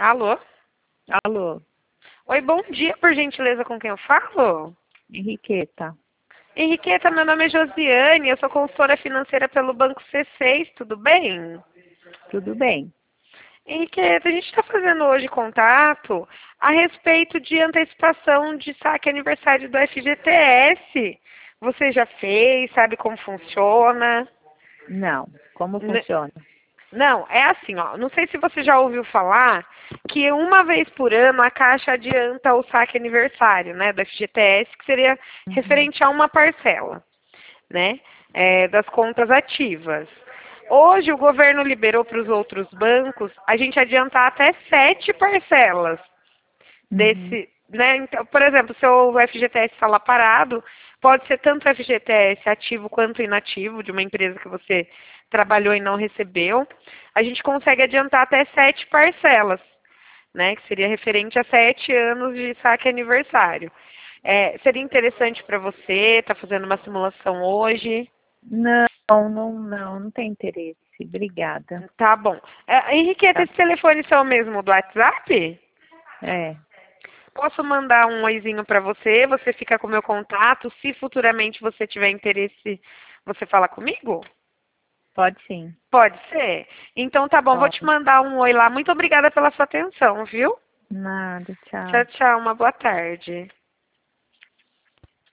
Alô? Alô, Oi, bom dia, por gentileza, com quem eu falo? Henriqueta. Henriqueta, meu nome é Josiane, eu sou consultora financeira pelo Banco C6, tudo bem? Tudo bem? Henriqueta, a gente está fazendo hoje contato a respeito de antecipação de saque aniversário do FGTS. Você já fez, sabe como funciona? Não. Como N- funciona? Não, é assim, ó. Não sei se você já ouviu falar que uma vez por ano a Caixa adianta o saque aniversário, né, do FGTS, que seria Uhum. referente a uma parcela, né, das contas ativas. Hoje o governo liberou para os outros bancos a gente adiantar até 7 parcelas Uhum. desse, né? Então, por exemplo, se o FGTS está lá parado, pode ser tanto o FGTS ativo quanto inativo de uma empresa que você trabalhou e não recebeu. A gente consegue adiantar até 7 parcelas, né? Que seria referente a 7 anos de saque aniversário. Seria interessante para você, está fazendo uma simulação hoje. Não tem interesse. Obrigada. Tá bom. Henriqueta, Tá. esse telefone é o mesmo do WhatsApp? É, Posso mandar um oizinho para você, você fica com o meu contato. Se futuramente você tiver interesse, você fala comigo? pode sim. Pode ser? Então tá bom, vou te Pode. mandar um oi lá. Muito obrigada pela sua atenção, viu? Nada, Tchau, tchau. tchau, uma boa tarde.